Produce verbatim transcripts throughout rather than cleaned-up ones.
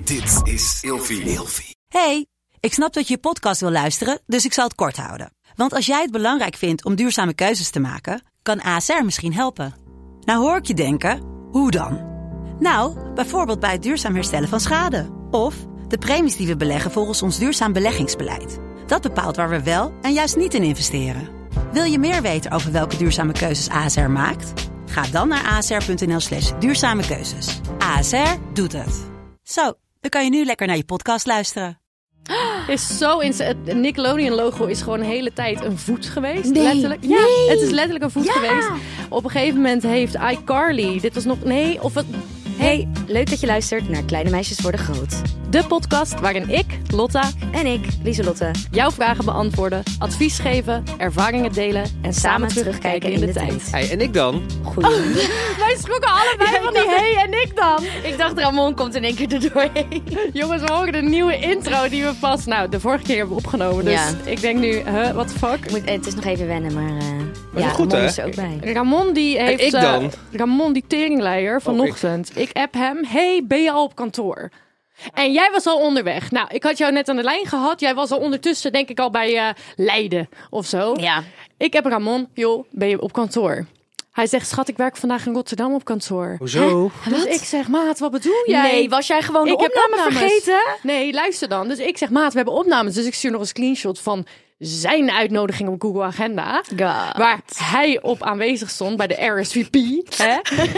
Dit is Ilfie. Ilfie. Hey, ik snap dat je je podcast wil luisteren, dus ik zal het kort houden. Want als jij het belangrijk vindt om duurzame keuzes te maken, kan A S R misschien helpen. Nou hoor ik je denken, hoe dan? Nou, bijvoorbeeld bij het duurzaam herstellen van schade. Of de premies die we beleggen volgens ons duurzaam beleggingsbeleid. Dat bepaalt waar we wel en juist niet in investeren. Wil je meer weten over welke duurzame keuzes A S R maakt? Ga dan naar asr.nl slash duurzame keuzes. A S R doet het. Zo, dan kan je nu lekker naar je podcast luisteren. Is zo in het Nickelodeon-logo is gewoon de hele tijd een voet geweest. Nee, letterlijk. Ja, nee. het is letterlijk een voet Ja. geweest. Op een gegeven moment heeft iCarly, dit was nog, nee, of het... Hey, leuk dat je luistert naar Kleine Meisjes Worden Groot. De podcast waarin ik, Lotta, En ik, Lieselotte, jouw vragen beantwoorden, advies geven, ervaringen delen en samen terugkijken in de, tijd. Hey, en ik dan? goeie. Wij schrokken allebei van die hey en ik dan. Ik dacht, Ramon komt in één keer er doorheen. Jongens, we horen de nieuwe intro die we pas, nou, de vorige keer hebben opgenomen. Dus Ja. ik denk nu, huh, what the fuck? Moet, het is nog even wennen, maar, uh, is ja, goed, Ramon hè? is er ook bij. Ramon die heeft... ik dan? eh, Ramon die teringleier vanochtend. ik. ik app hem. Hey, ben je al op kantoor? En jij was al onderweg. Nou, ik had jou net aan de lijn gehad. Jij was al ondertussen, denk ik, al bij uh, Leiden of zo. Ja. Ik heb Ramon. Joh, ben je op kantoor? Hij zegt, schat, ik werk vandaag in Rotterdam op kantoor. Hoezo? Dus ik zeg, maat, wat bedoel jij? Nee, was jij gewoon de Ik heb opname opnames. vergeten? Nee, luister dan. Dus ik zeg, maat, we hebben opnames. Dus ik stuur nog een screenshot van zijn uitnodiging op Google Agenda. God. Waar hij op aanwezig stond bij de R S V P. Hè?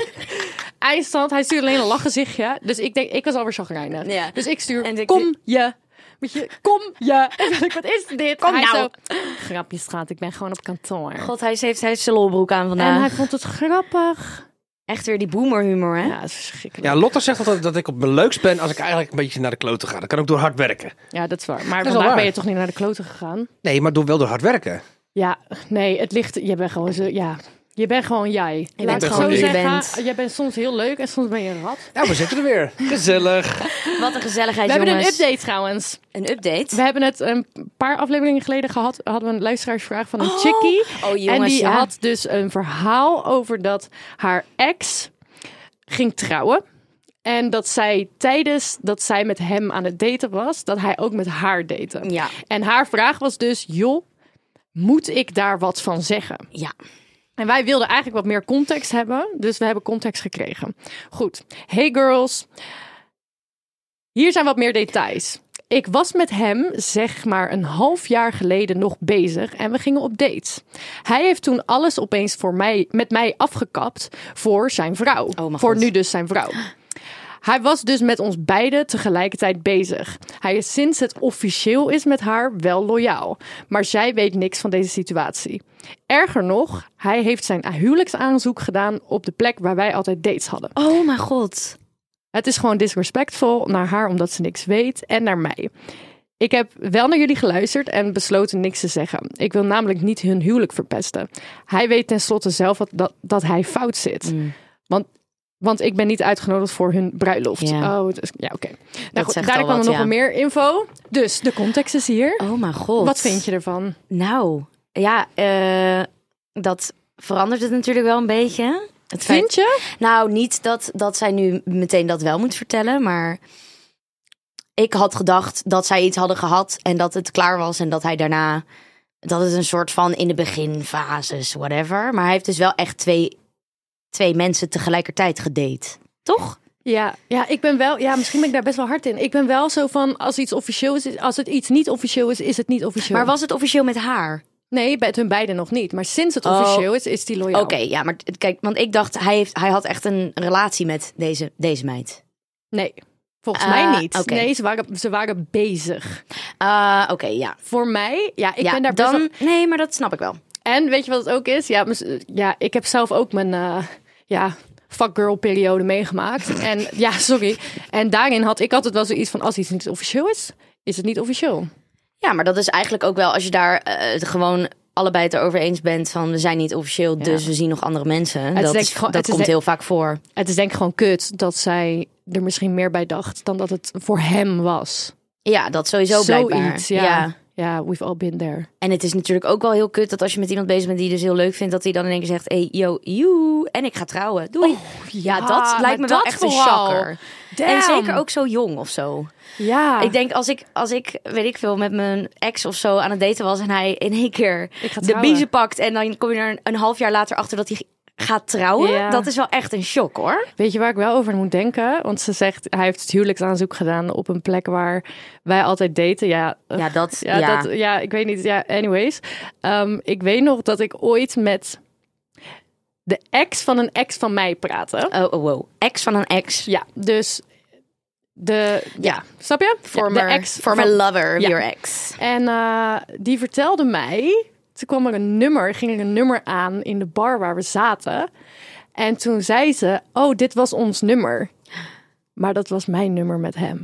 Eindstand, hij stuurde alleen een lachgezichtje. Dus ik denk, ik was alweer chagrijnig. Ja. Dus ik stuur, En ik- kom je. Weet je, kom je. En dan ik, wat is dit? Kom hij nou. Zo, grapje schat, ik ben gewoon op kantoor. God, hij heeft, hij heeft zijn lolbroek aan En vandaag. hij vond het grappig. Echt weer die boomerhumor, hè? Ja, dat is verschrikkelijk. Ja, Lotte zegt altijd dat ik op mijn leukst ben als ik eigenlijk een beetje naar de kloten ga. Dat kan ook door hard werken. Ja, dat is waar. Maar is wel vandaag waar. ben je toch niet naar de kloten gegaan? Nee, maar door, wel door hard werken. Ja, nee, het ligt... Je bent gewoon zo... Ja, je bent gewoon jij. Je Laat bent ik gewoon zo wie je zeggen. bent. Jij bent soms heel leuk en soms ben je een rat. Ja, we zitten er weer. Gezellig. Wat een gezelligheid, We hebben een jongens. update trouwens. Een update? We hebben het een paar afleveringen geleden gehad. Hadden we een luisteraarsvraag van een chickie. Oh, jongens, en die ja. had dus een verhaal over dat haar ex ging trouwen. En dat zij tijdens dat zij met hem aan het daten was, dat hij ook met haar date. Ja. En haar vraag was dus, joh, moet ik daar wat van zeggen? Ja. En wij wilden eigenlijk wat meer context hebben. Dus we hebben context gekregen. Goed. Hey girls. Hier zijn wat meer details. Ik was met hem, zeg maar een half jaar geleden, nog bezig. En we gingen op dates. Hij heeft toen alles opeens voor mij, met mij afgekapt voor zijn vrouw. Oh, mijn voor God. nu dus zijn vrouw. Hij was dus met ons beiden tegelijkertijd bezig. Hij is sinds het officieel is met haar wel loyaal. Maar zij weet niks van deze situatie. Erger nog, hij heeft zijn huwelijksaanzoek gedaan op de plek waar wij altijd dates hadden. Oh, mijn god. Het is gewoon disrespectvol naar haar omdat ze niks weet en naar mij. Ik heb wel naar jullie geluisterd en besloten niks te zeggen. Ik wil namelijk niet hun huwelijk verpesten. Hij weet tenslotte zelf dat, dat, dat hij fout zit. Mm. Want, want ik ben niet uitgenodigd voor hun bruiloft. Ja. Oh, het is- ja, oké. Nou goed, zegt daar al kwam er wat, nog ja. wel meer info. Dus de context is hier. Oh, mijn god. Wat vind je ervan? Nou, ja, eh, dat verandert het natuurlijk wel een beetje. Het Vind feit- je? Nou, niet dat, dat zij nu meteen dat wel moet vertellen, maar ik had gedacht dat zij iets hadden gehad en dat het klaar was en dat hij daarna, dat het een soort van in de beginfases, whatever. Maar hij heeft dus wel echt twee, twee mensen tegelijkertijd gedate, toch? Ja, ja, ik ben wel. Ja, misschien ben ik daar best wel hard in. Ik ben wel zo van als iets officieel is, als het iets niet officieel is, is het niet officieel. Maar was het officieel met haar? Nee, bij hun beiden nog niet. Maar sinds het Oh. officieel is, is die loyaal. Oké, ja, maar t- kijk, want ik dacht hij, heeft, hij had echt een relatie met deze, deze meid. Nee, volgens Ah, mij niet. oké. Nee, ze waren, ze waren bezig. Ah, oké, ja. Voor mij, ja, ik ja, ben daar best dan, wel... Nee, maar dat snap ik wel. En weet je wat het ook is? Ja, mis- ja ik heb zelf ook mijn uh, ja, fuckgirl periode meegemaakt. En ja, sorry. En daarin had ik altijd wel zoiets van, als iets niet officieel is, is het niet officieel. Ja, maar dat is eigenlijk ook wel als je daar eh, gewoon allebei het erover eens bent van we zijn niet officieel, Ja. dus we zien nog andere mensen. is Dat, denk is, ik gewoon- dat het is komt denk- heel vaak voor. Het is denk ik gewoon kut dat zij er misschien meer bij dacht dan dat het voor hem was. Ja, dat sowieso blijkbaar. Zoiets, ja. Ja, we've all been there. En het is natuurlijk ook wel heel kut dat als je met iemand bezig bent die je dus heel leuk vindt, dat hij dan in één keer zegt, hey, yo, you, en ik ga trouwen. Doei. ja, dat maar lijkt me wel dat echt een vooral. shocker. Damn. En zeker ook zo jong of zo. Ja. Ik denk als ik, als ik, weet ik veel, met mijn ex of zo aan het daten was... en hij in één keer Ik ga de trouwen. biezen pakt... en dan kom je er een, een half jaar later achter dat hij gaat trouwen. Ja. Dat is wel echt een shock, hoor. Weet je waar ik wel over moet denken? Want ze zegt, hij heeft het huwelijksaanzoek gedaan op een plek waar wij altijd daten. Ja, uh, Ja, dat... ja, Ja, Dat, ja ik weet niet. Ja, anyways. Um, ik weet nog dat ik ooit met de ex van een ex van mij praatte. Oh, oh, wow. Ex van een ex. Ja, dus de... Ja, snap je? Former, de ex former van- lover of Ja. your ex. En uh, die vertelde mij... Toen kwam er een nummer, ging er een nummer aan in de bar waar we zaten. En toen zei ze, oh, dit was ons nummer. Maar dat was mijn nummer met hem.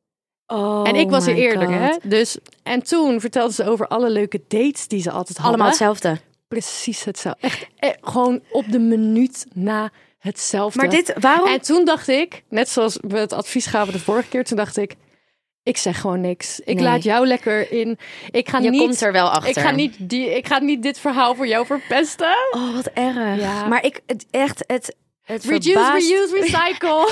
Oh, en ik was er my eerder, God. hè? Dus, en toen vertelde ze over alle leuke dates die ze altijd hadden. Allemaal hetzelfde. Precies hetzelfde. Echt, eh, gewoon op de minuut na hetzelfde. Maar dit, waarom... En toen dacht ik, net zoals we het advies gaven de vorige keer, toen dacht ik, ik zeg gewoon niks. Ik Nee. laat jou lekker in. Ik ga Je niet, komt er wel achter. Ik ga, niet die, ik ga niet dit verhaal voor jou verpesten. Oh, wat erg. Ja. Maar ik, het, echt, het... Het Reduce, verbaast- reuse, recycle.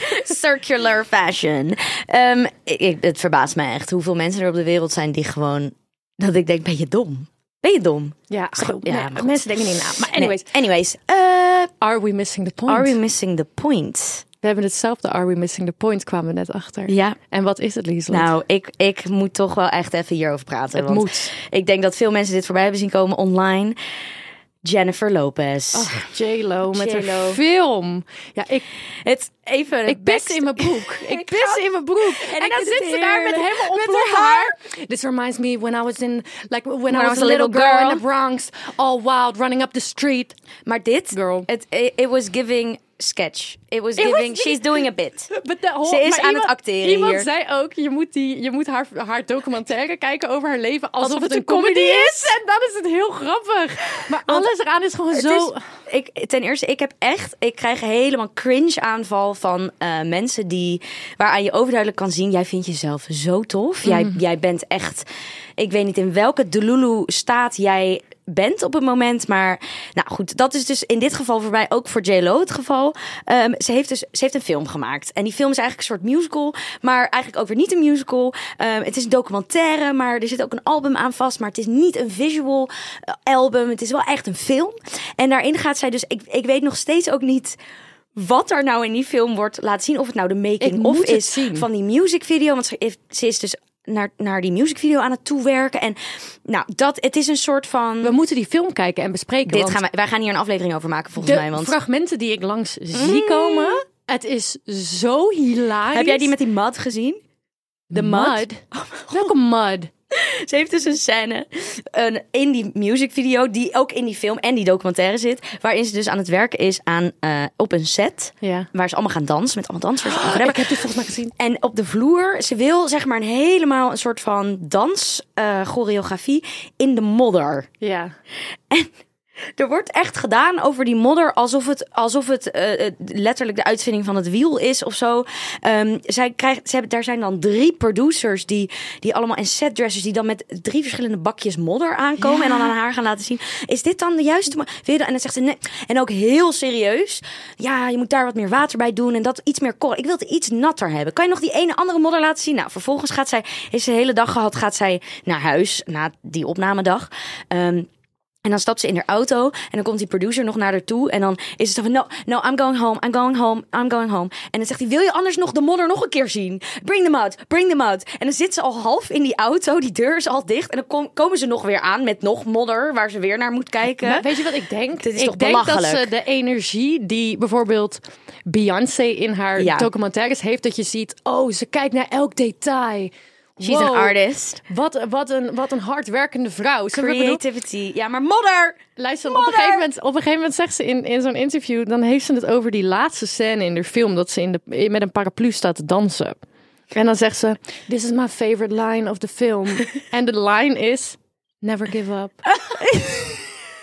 Circular fashion. Ehm, ik, ik- het verbaast me echt hoeveel mensen er op de wereld zijn die gewoon... Dat ik denk, ben je dom? Ben je dom? Ja, Zo, goed. ja, Nee, maar goed. mensen denken niet na. Maar anyways, Nee. Anyways. eh, are we missing the point? are we missing the point? We hebben hetzelfde are we missing the point kwamen we net achter. Ja. En wat is het, Lieselot? Nou, ik, ik moet toch wel echt even hierover praten. het want moet. Ik denk dat veel mensen dit voorbij hebben zien komen online. Jennifer Lopez. Oh, J-Lo met J-Lo. haar film. Ja, ik, Het, even het ik pis beste- in mijn broek. Ik Ik pis ga- in mijn broek. En, ik dan vind zit het ze daar met heerlijk. helemaal Met ontploft haar haar. This reminds me when I was in, like when, I was, a little, girl, in the Bronx, all wild, running up the street. Maar dit, Girl. Het, it was giving sketch. It was It giving, was- she's doing a bit. But the whole- Ze is maar aan iemand, het acteren Iemand hier. zei ook, je moet, die, je moet haar, haar documentaire kijken over haar leven alsof, Alsof het het een een comedy comedy is. En dan is het heel grappig. Maar alles eraan is gewoon Het zo... is- ik, ten eerste, ik heb echt, ik krijg helemaal cringe aanval van eh, mensen die, waaraan je overduidelijk kan zien, jij vindt jezelf zo tof. Jij, Mhm. jij bent echt, ik weet niet in welke delulu staat jij bent op het moment, maar nou goed, dat is dus in dit geval voor mij ook voor J-Lo het geval. Um, ze heeft dus, ze heeft een film gemaakt en die film is eigenlijk een soort musical, maar eigenlijk ook weer niet een musical. Um, het is een documentaire, maar er zit ook een album aan vast, maar het is niet een visual uh, album. Het is wel echt een film. En daarin gaat zij dus, ik, ik weet nog steeds ook niet wat er nou in die film wordt laten zien, of het nou de Ik making of moet het is zien. van die music video, want ze, heeft- ze is dus naar, naar die music video aan het toewerken. En nou, dat, het is een soort van... We moeten die film kijken en bespreken. Dit want gaan wij, wij gaan hier een aflevering over maken, volgens de mij. Want fragmenten die ik langs zie komen, het is zo hilarisch. heb jij die met die mud gezien? de mud? mud? Welke mud? Ze heeft dus een scène een, in die music video, die ook in die film en die documentaire zit, waarin ze dus aan het werken is aan, uh, op een set, Ja. waar ze allemaal gaan dansen, met allemaal dansers. Oh, ik heb dit volgens mij gezien. En op de vloer, ze wil zeg maar een helemaal een soort van dans, uh, choreografie in de modder. Ja. Er wordt echt gedaan over die modder alsof het, alsof het uh, letterlijk de uitvinding van het wiel is of zo. Um, zij krijgt, ze hebben, daar zijn dan drie producers die, die allemaal en setdressers die dan met drie verschillende bakjes modder aankomen Ja. en dan aan haar gaan laten zien. Is dit dan de juiste? mo- Wil je dat? En dan zegt ze nee. En ook heel serieus. Ja, je moet daar wat meer water bij doen en dat iets meer korrel. Ik wil het iets natter hebben. Kan je nog die ene andere modder laten zien? Nou, vervolgens gaat zij, is ze de hele dag gehad, gaat zij naar huis na die opnamedag. Um, En dan stapt ze in haar auto en dan komt die producer nog naar haar toe. En dan is het zo van, no, no, I'm going home, I'm going home, I'm going home. En dan zegt hij, wil je anders nog de modder nog een keer zien? Bring them out, bring them out. En dan zit ze al half in die auto, die deur is al dicht. En dan kom, komen ze nog weer aan met nog modder, waar ze weer naar moet kijken. Maar weet je wat ik denk? Dit is ik toch denk dat belachelijk? ze de energie die bijvoorbeeld Beyoncé in haar Ja. documentaires heeft, dat je ziet, oh, ze kijkt naar elk detail. She's Wow. an artist. Wat, wat, een, wat een hardwerkende vrouw. Ze bedoel- Creativity. Ja, maar modder! Luister, op een, Modder! gegeven moment, op een gegeven moment zegt ze in, in zo'n interview, dan heeft ze het over die laatste scène in de film, dat ze in de, met een paraplu staat te dansen. En dan zegt ze, this is my favorite line of the film. En de line is, never give up.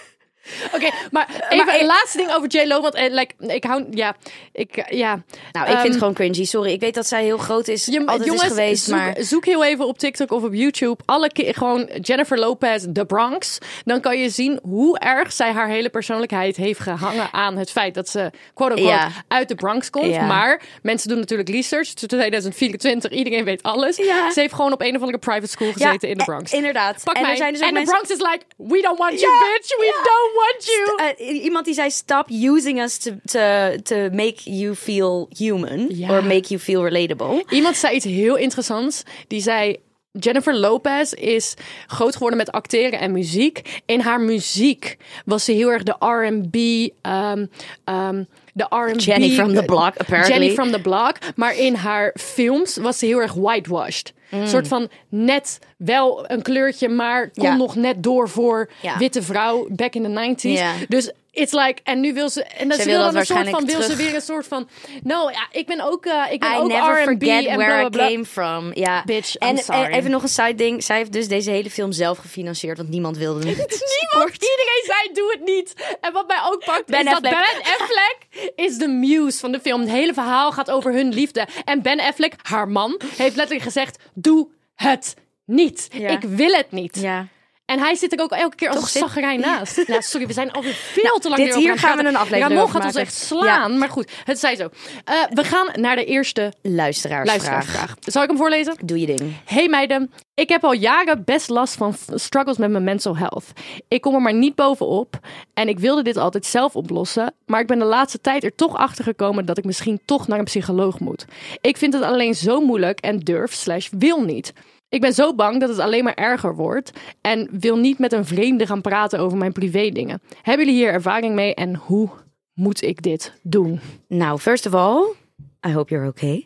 Oké, okay, maar even maar, een laatste ding over J-Lo. Want uh, like, ik hou... Ja, ik... Uh, ja. Nou, ik um, vind het gewoon cringy. Sorry, ik weet dat zij heel groot is. Je, altijd jongens, is geweest, zoek, maar... zoek heel even op TikTok of op YouTube. Alle keer gewoon Jennifer Lopez, The Bronx. Dan kan je zien hoe erg zij haar hele persoonlijkheid heeft gehangen aan het feit dat ze, quote-unquote, ja. uit de Bronx komt. Ja. Maar mensen doen natuurlijk research. tweeduizend vierentwintig, iedereen weet alles. Ja. Ze heeft gewoon op een of andere private school gezeten ja, in de Bronx. Inderdaad. Pak en mij. Er zijn dus en de mensen... Bronx is like, we don't want you, ja, bitch. We ja. don't want you. St- uh, iemand die zei, stop using us to, to, to make you feel human. Ja. Or make you feel relatable. Iemand zei iets heel interessants. Die zei... Jennifer Lopez is groot geworden met acteren en muziek. In haar muziek was ze heel erg de R en B... Um, um, de R en B... Jenny from the Block, apparently. Jenny from the Block. Maar in haar films was ze heel erg whitewashed. Een mm. soort van net wel een kleurtje, maar kon ja. nog net door voor ja. witte vrouw back in the nineties. Ja. Dus it's like, en nu wil ze, en dan ze wil dan een soort van, wil ze weer een soort van, no, ja, ik ben ook, uh, ik ben I ook never R en B forget en where bla, bla, bla. I came from. Ja. Bitch, I'm en, sorry. En even nog een side ding. Zij heeft dus deze hele film zelf gefinancierd, want niemand wilde het. Niemand, iedereen zei, doe het niet. En wat mij ook pakt, ben is Affleck. dat Ben Affleck is de muse van de film. Het hele verhaal gaat over hun liefde. En Ben Affleck, haar man, heeft letterlijk gezegd, doe het niet. Ja. Ik wil het niet. Ja. En hij zit er ook elke keer als een zagrijn naast. Nou, sorry, we zijn alweer veel nou, te lang dit hier gaan we een aflevering Ramon over gaat maken. ons echt slaan. Ja. Maar goed, het zij zo. Uh, we gaan naar de eerste luisteraarsvraag. luisteraarsvraag. Zal ik hem voorlezen? Doe je ding. Hey meiden, ik heb al jaren best last van struggles met mijn mental health. Ik kom er maar niet bovenop. En ik wilde dit altijd zelf oplossen. Maar ik ben de laatste tijd er toch achter gekomen dat ik misschien toch naar een psycholoog moet. Ik vind het alleen zo moeilijk en durf slash wil niet. Ik ben zo bang dat het alleen maar erger wordt en wil niet met een vreemde gaan praten over mijn privé dingen. Hebben jullie hier ervaring mee en hoe moet ik dit doen? Nou, first of all, I hope you're okay.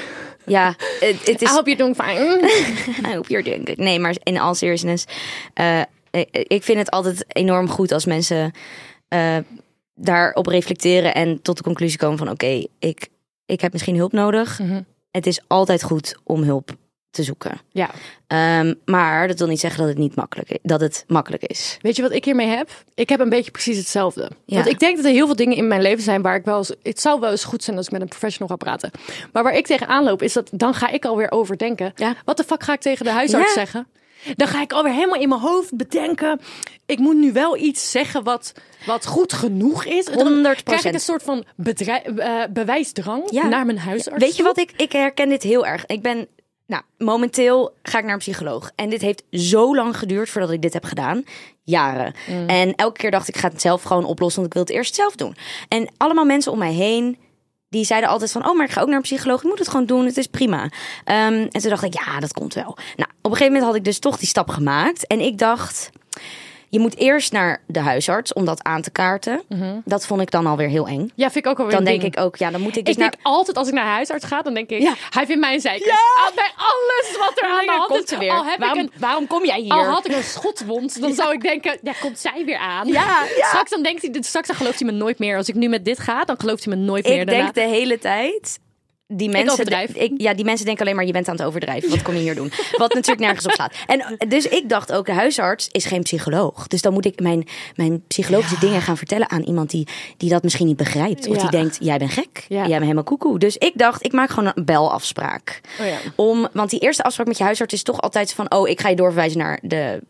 Ja, het, het is... I hope you're doing fine. I hope you're doing good. Nee, maar in all seriousness, uh, ik vind het altijd enorm goed als mensen uh, daarop reflecteren en tot de conclusie komen van oké, okay, ik, ik heb misschien hulp nodig. Mm-hmm. Het is altijd goed om hulp te zoeken. Ja. Um, maar dat wil niet zeggen dat het niet makkelijk is, dat het makkelijk is. Weet je wat ik hiermee heb? Ik heb een beetje precies hetzelfde. Ja. Want ik denk dat er heel veel dingen in mijn leven zijn waar ik wel eens, het zou wel eens goed zijn als ik met een professional ga praten. Maar waar ik tegenaan loop is dat dan ga ik alweer overdenken. Ja. Wat de fuck ga ik tegen de huisarts ja. zeggen? Dan ga ik alweer helemaal in mijn hoofd bedenken. Ik moet nu wel iets zeggen wat, wat goed genoeg is. Dan honderd procent. Krijg ik een soort van bedrijf, uh, bewijsdrang ja. naar mijn huisarts. Weet je wat ik, ik herken dit heel erg. Ik ben, nou, momenteel ga ik naar een psycholoog. En dit heeft zo lang geduurd voordat ik dit heb gedaan. Jaren. Mm. En elke keer dacht ik, ik ga het zelf gewoon oplossen, want ik wil het eerst zelf doen. En allemaal mensen om mij heen, die zeiden altijd van, oh, maar ik ga ook naar een psycholoog. Ik moet het gewoon doen, het is prima. Um, en toen dacht ik, ja, dat komt wel. Nou, op een gegeven moment had ik dus toch die stap gemaakt. En ik dacht, je moet eerst naar de huisarts om dat aan te kaarten. Mm-hmm. Dat vond ik dan alweer heel eng. Ja, vind ik ook alweer Dan denk ding. ik ook, ja, dan moet ik dus ik naar... denk altijd als ik naar de huisarts ga, dan denk ik, ja. hij vindt mij een zeker. Ja. Bij alles wat er aan de hand komt is. weer. Al heb waarom, ik een, waarom kom jij hier? Al had ik een schotwond, dan ja. zou ik denken, ja, komt zij weer aan. Ja, ja. Straks dan denkt hij, straks dan gelooft hij me nooit meer. Als ik nu met dit ga, dan gelooft hij me nooit ik meer. Ik denk de hele tijd, die mensen, ik ik, ja, die mensen denken alleen maar, je bent aan het overdrijven. Wat kom je hier doen? Wat natuurlijk nergens op slaat. En dus ik dacht ook, de huisarts is geen psycholoog. Dus dan moet ik mijn, mijn psychologische ja. dingen gaan vertellen aan iemand die, die dat misschien niet begrijpt. Of ja. die denkt, jij bent gek. Ja. Jij bent helemaal koekoe. Dus ik dacht, ik maak gewoon een belafspraak. Oh ja. Om, want die eerste afspraak met je huisarts is toch altijd van, oh, ik ga je doorverwijzen naar de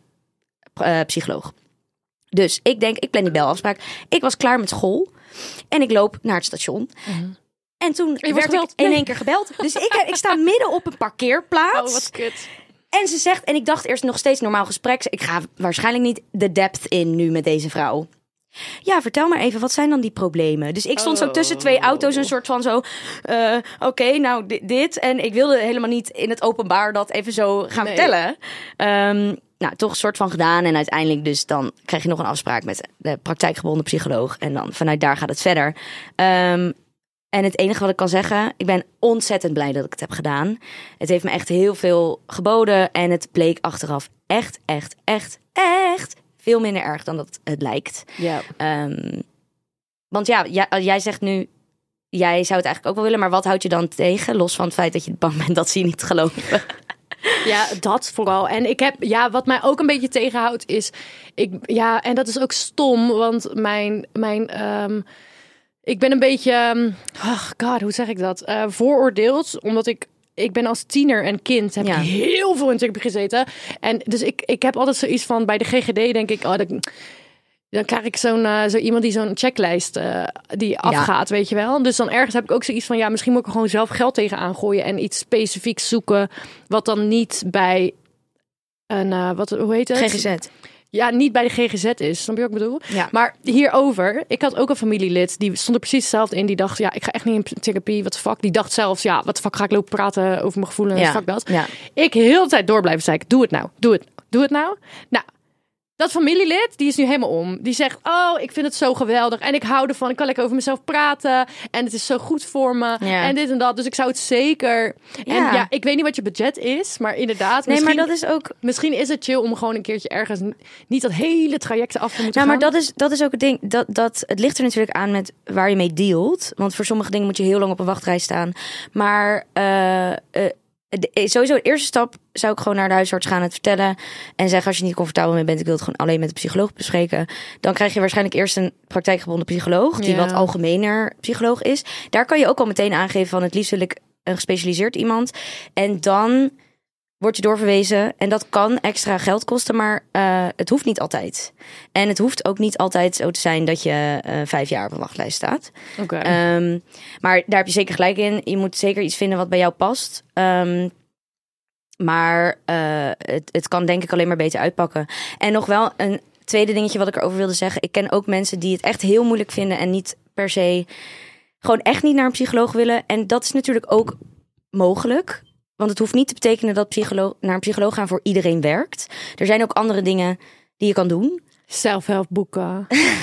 uh, psycholoog. Dus ik denk, ik plan die belafspraak. Ik was klaar met school. En ik loop naar het station. Mm-hmm. En toen werd gebeld. ik in één keer gebeld. Dus ik, ik sta midden op een parkeerplaats. Oh, wat kut. En ze zegt, en ik dacht eerst nog steeds normaal gesprek. Ik ga waarschijnlijk niet de depth in nu met deze vrouw. Ja, vertel maar even, wat zijn dan die problemen? Dus ik stond oh. zo tussen twee auto's, een soort van zo... Uh, Oké, okay, nou dit, dit. En ik wilde helemaal niet in het openbaar dat even zo gaan nee. vertellen. Um, nou, toch een soort van gedaan. En uiteindelijk dus dan krijg je nog een afspraak met de praktijkgebonden psycholoog. En dan vanuit daar gaat het verder. Um, En het enige wat ik kan zeggen, ik ben ontzettend blij dat ik het heb gedaan. Het heeft me echt heel veel geboden. En het bleek achteraf echt, echt, echt, echt veel minder erg dan dat het lijkt. Ja. Um, want ja, jij, jij zegt nu, jij zou het eigenlijk ook wel willen. Maar wat houd je dan tegen? Los van het feit dat je bang bent dat ze je niet geloven. Ja, dat vooral. En ik heb, ja, wat mij ook een beetje tegenhoudt is, ik, ja, en dat is ook stom, want mijn, mijn, um, ik ben een beetje, um, oh god, hoe zeg ik dat? Uh, vooroordeeld, omdat ik, ik ben als tiener en kind heb Ja. ik heel veel in therapie gezeten. En dus ik, ik heb altijd zoiets van, bij de G G D denk ik, oh, dat, dan krijg ik zo'n uh, zo iemand die zo'n checklist uh, die afgaat, weet je wel. Dus dan ergens heb ik ook zoiets van, ja, misschien moet ik er gewoon zelf geld tegenaan gooien en iets specifieks zoeken, wat dan niet bij een, uh, wat, hoe heet het? G G Z. Ja, niet bij de G G Z is. Snap je wat ik bedoel? Ja. Maar hierover, ik had ook een familielid, die stond er precies hetzelfde in. Die dacht, ja, ik ga echt niet in therapie, wat de fuck. Die dacht zelfs, ja, wat de fuck ga ik lopen praten over mijn gevoelens, Ja. fuck dat. Ja. Ik heel de tijd door blijven zeiken, doe het nou, doe het, doe het nou. Nou, dat familielid, die is nu helemaal om. Die zegt, oh, ik vind het zo geweldig. En ik hou ervan, ik kan lekker over mezelf praten. En het is zo goed voor me. Ja. En dit en dat. Dus ik zou het zeker... En Ja. ja, ik weet niet wat je budget is. Maar inderdaad, Nee, misschien, maar dat is ook... misschien is het chill om gewoon een keertje ergens... niet dat hele traject af te moeten Nou, maar gaan. dat is, dat is ook het ding. Dat, dat, het ligt er natuurlijk aan met waar je mee dealt. Want voor sommige dingen moet je heel lang op een wachtrij staan. Maar uh, uh, de, sowieso de eerste stap zou ik gewoon naar de huisarts gaan, het vertellen. En zeggen, als je niet comfortabel mee bent, ik wil het gewoon alleen met de psycholoog bespreken. Dan krijg je waarschijnlijk eerst een praktijkgebonden psycholoog. Die Ja. wat algemener psycholoog is. Daar kan je ook al meteen aangeven van, het liefst wil ik een gespecialiseerd iemand. En dan word je doorverwezen. En dat kan extra geld kosten, maar uh, het hoeft niet altijd. En het hoeft ook niet altijd zo te zijn dat je uh, vijf jaar op een wachtlijst staat. Oké. Um, maar daar heb je zeker gelijk in. Je moet zeker iets vinden wat bij jou past. Um, maar uh, het, het kan denk ik alleen maar beter uitpakken. En nog wel een tweede dingetje wat ik erover wilde zeggen. Ik ken ook mensen die het echt heel moeilijk vinden en niet per se gewoon echt niet naar een psycholoog willen. En dat is natuurlijk ook mogelijk. Want het hoeft niet te betekenen dat psycholoog, naar een psycholoog gaan voor iedereen werkt. Er zijn ook andere dingen die je kan doen. Self-help-boeken.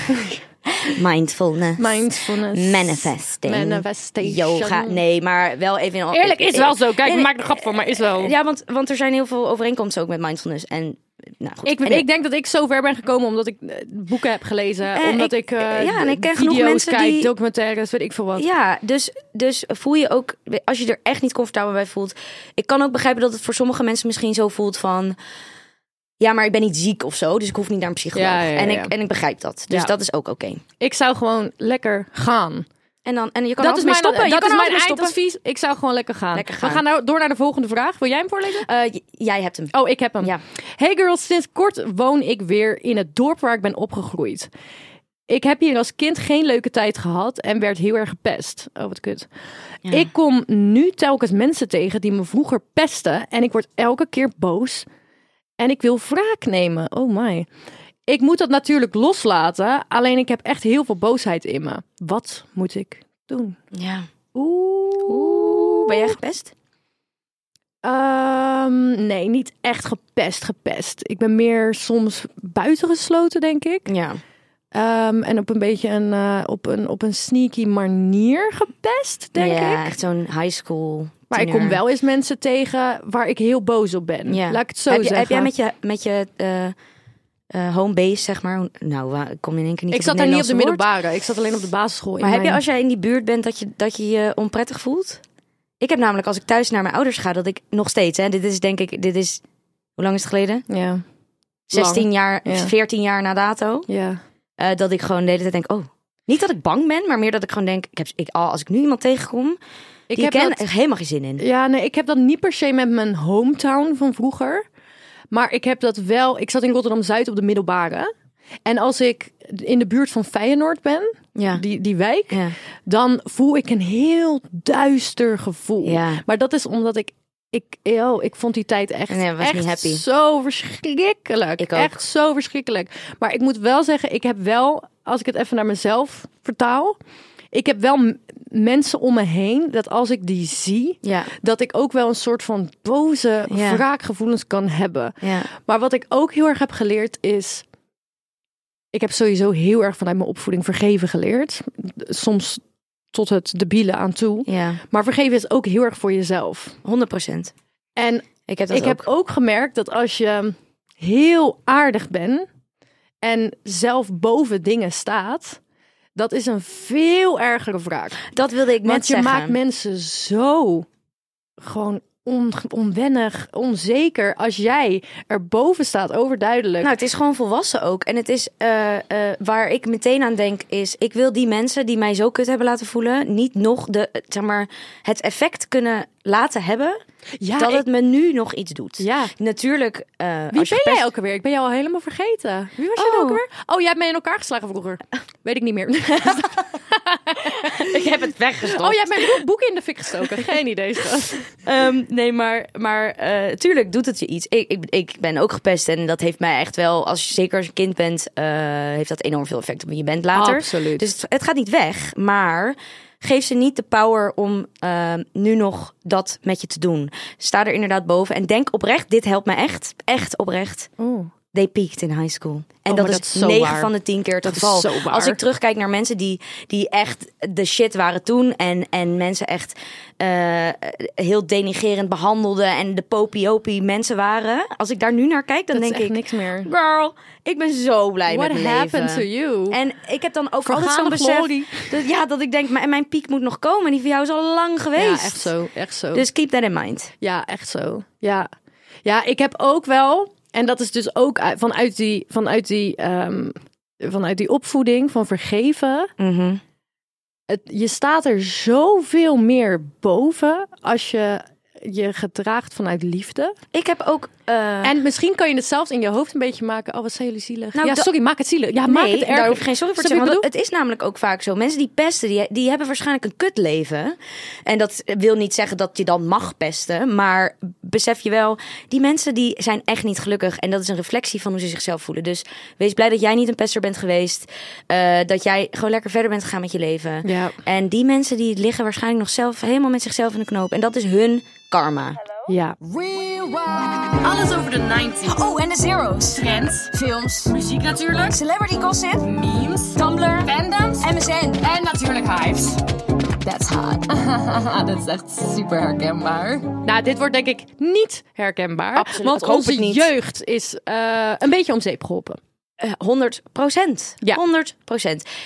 Mindfulness. Mindfulness. Manifesting. Manifestation. Yoga. Nee, maar wel even... In, Eerlijk, is wel zo. Kijk, in- ik maak er grap van, maar is wel. Ja, want, want er zijn heel veel overeenkomsten ook met mindfulness. En nou goed. Ik, En- ik denk dat ik zo ver ben gekomen omdat ik eh, boeken heb gelezen. Eh, omdat ik- ik, uh, ja, en ik ken video's genoeg mensen kijk, die- documentaires, weet ik veel wat. Ja, dus, dus voel je ook... Als je er echt niet comfortabel bij voelt... Ik kan ook begrijpen dat het voor sommige mensen misschien zo voelt van... Ja, maar ik ben niet ziek of zo, dus ik hoef niet naar een psycholoog. Ja, ja, ja. En, ik, en ik begrijp dat. Dus Ja. dat is ook oké. Ik zou gewoon lekker gaan. En, dan, en je kan Dat er is altijd mijn, mee stoppen. dat je is kan er mijn altijd mee stoppen. eindadvies. Ik zou gewoon lekker gaan. Lekker gaan. We gaan nou door naar de volgende vraag. Wil jij hem voorlezen? Uh, j- jij hebt hem. Oh, ik heb hem. Ja. Hey girls, sinds kort woon ik weer in het dorp waar ik ben opgegroeid. Ik heb hier als kind geen leuke tijd gehad en werd heel erg gepest. Oh, wat kut. Ja. Ik kom nu telkens mensen tegen die me vroeger pesten en ik word elke keer boos en ik wil wraak nemen. Oh my. Ik moet dat natuurlijk loslaten, alleen ik heb echt heel veel boosheid in me. Wat moet ik doen? Ja. Oeh. Oeh, ben jij gepest? Ehm, nee, niet echt gepest, gepest. Ik ben meer soms buitengesloten, denk ik. Ja. Ehm, en op een beetje een, uh, op een, op een sneaky manier gepest, denk ja, ik. echt zo'n high school. Maar ik kom wel eens mensen tegen waar ik heel boos op ben. Ja. Laat ik het zo heb, je, zeggen. heb jij met je, met je uh, uh, home base, zeg maar... Nou, uh, ik kom in één keer niet ik op zat het daar niet op de Nederlandse woord. middelbare. Ik zat alleen op de basisschool. Maar in heb je, mijn- als jij in die buurt bent, dat je dat je, je onprettig voelt? Ik heb namelijk, als ik thuis naar mijn ouders ga, dat ik nog steeds... Hè, dit is denk ik... Dit is, hoe lang is het geleden? Ja, zestien jaar, Ja. veertien jaar na dato. ja. Uh, dat ik gewoon de hele tijd denk, oh... Niet dat ik bang ben, maar meer dat ik gewoon denk... Ik heb, ik, als ik nu iemand tegenkom, Ik die heb ik ken, dat- echt helemaal geen zin in. Ja, nee, ik heb dat niet per se met mijn hometown van vroeger. Maar ik heb dat wel... Ik zat in Rotterdam-Zuid op de middelbare. En als ik in de buurt van Feyenoord ben, Ja. die, die wijk... Ja. dan voel ik een heel duister gevoel. Ja. Maar dat is omdat ik... Ik, oh, ik vond die tijd echt, Nee, was echt niet happy. zo verschrikkelijk. Ik ook. Echt zo verschrikkelijk. Maar ik moet wel zeggen, ik heb wel... Als ik het even naar mezelf vertaal... Ik heb wel m- mensen om me heen... dat als ik die zie... Ja. dat ik ook wel een soort van boze Ja. wraakgevoelens kan hebben. Ja. Maar wat ik ook heel erg heb geleerd is... Ik heb sowieso heel erg vanuit mijn opvoeding vergeven geleerd. Soms tot het debiele aan toe. Ja. Maar vergeven is ook heel erg voor jezelf. honderd procent. En Ik heb dat ik ook. heb ook gemerkt dat als je heel aardig bent... en zelf boven dingen staat... dat is een veel ergere wraak. Dat wilde ik net Want je zeggen. maakt mensen zo gewoon on, onwennig, onzeker als jij erboven staat, overduidelijk. Nou, het is gewoon volwassen ook. En het is uh, uh, waar ik meteen aan denk is, ik wil die mensen die mij zo kut hebben laten voelen, niet nog de, zeg maar, het effect kunnen laten hebben. Ja, dat ik... het me nu nog iets doet. Ja. Natuurlijk. Uh, Wie als ben je jij ook alweer? Ik ben jou al helemaal vergeten. Wie was jij oh. ook alweer? Oh, jij hebt mij in elkaar geslagen vroeger. Weet ik niet meer. Ik heb het weggestopt. Oh, jij hebt mijn boek in de fik gestoken. Geen idee. um, nee, maar, maar uh, tuurlijk doet het je iets. Ik, ik, ik ben ook gepest en dat heeft mij echt wel, als je, zeker als je kind bent, uh, heeft dat enorm veel effect op wie je bent later. Absoluut. Dus het, het gaat niet weg, maar geef ze niet de power om uh, nu nog dat met je te doen. Sta er inderdaad boven en denk oprecht, dit helpt me echt, echt oprecht. Oeh. They peaked in high school. En oh, dat, dat is is negen van de tien keer het dat geval. Is zo waar. Als ik terugkijk naar mensen die, die echt de shit waren toen. En, en mensen echt uh, heel denigerend behandelden. En de popiopie mensen waren. Als ik daar nu naar kijk, dan dat denk is ik, niks meer. Girl, ik ben zo blij What met mijn leven. happened to you? En ik heb dan ook Vergane altijd zo'n besef. glorie. Dat, ja, dat ik denk, mijn, mijn piek moet nog komen. En die van jou is al lang geweest. Ja, echt zo. Echt zo. Dus keep that in mind. Ja, echt zo. Ja, ja, ik heb ook wel. En dat is dus ook vanuit die, vanuit die, um, vanuit die opvoeding van vergeven. Mm-hmm. Het, je staat er zoveel meer boven als je je gedraagt vanuit liefde. Ik heb ook... Uh... En misschien kan je het zelfs in je hoofd een beetje maken. Oh, wat zijn jullie zielig. Nou, ja, da- sorry, maak het zielig. Ja, nee, maak het erg. daar hoef ik geen sorry voor te Snap zeggen. je Want het is namelijk ook vaak zo. Mensen die pesten, die, die hebben waarschijnlijk een kutleven. En dat wil niet zeggen dat je dan mag pesten. Maar besef je wel, die mensen die zijn echt niet gelukkig. En dat is een reflectie van hoe ze zichzelf voelen. Dus wees blij dat jij niet een pester bent geweest. Uh, dat jij gewoon lekker verder bent gegaan met je leven. Ja. En die mensen die liggen waarschijnlijk nog zelf helemaal met zichzelf in de knoop. En dat is hun karma. Ja. Alles over de negentig. Oh, en de zeros. Trends, Films. muziek natuurlijk, Celebrity gossip. memes, Tumblr. fandoms M S N. en natuurlijk hypes. That's hot. Dat is echt super herkenbaar. Nou, dit wordt denk ik niet herkenbaar. Absoluut, Want ik hoop onze het niet. jeugd is uh, een beetje om zeep geholpen. Uh, honderd procent. Ja. honderd procent. Uh,